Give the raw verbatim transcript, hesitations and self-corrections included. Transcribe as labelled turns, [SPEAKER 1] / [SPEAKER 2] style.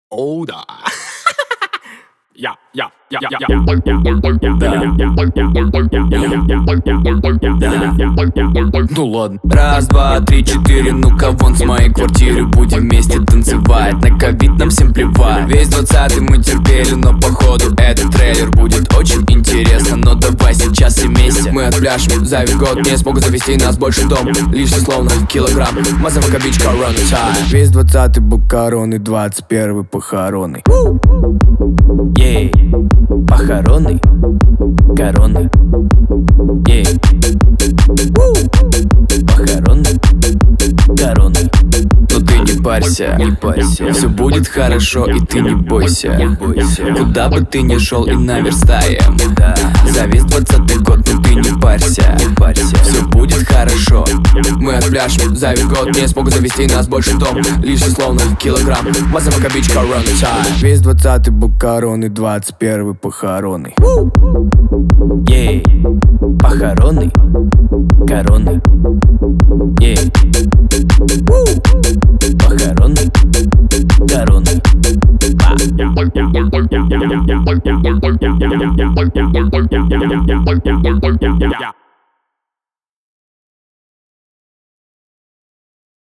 [SPEAKER 1] Оу, да. Я, я, я, я, я,
[SPEAKER 2] ну ладно. Раз, два, три, четыре, ну-ка вон с моей квартиры будем вместе танцевать. На ковид нам всем плевать. Весь двадцатый мы терпели, но походу этот трейлер будет очень интересно. Но давай сейчас все вместе мы отпляшем. За весь год не смогут завести нас больше в дом. Лишь словно килограмм. Мазовка бич, корона тайм. Весь двадцатый букароны, двадцать первый похороны. Ей, похороны, короны. Ей, похороны, короны. Но ты не парься, не парься. Все будет хорошо, и ты не бойся, не бойся. Куда бы ты ни шел и наверстаем, да. За весь двадцатый год, но ты не парься, не парься. Все будет хорошо. Мы отпляшем. За весь год не смогут завести нас больше в дом. Лишь словно килограмм. Мазовка бич, корона тайм. Весь двадцатый букароны, двадцать первый похороны. Ей, похороны, короны. Ей, похороны, короны.
[SPEAKER 1] я,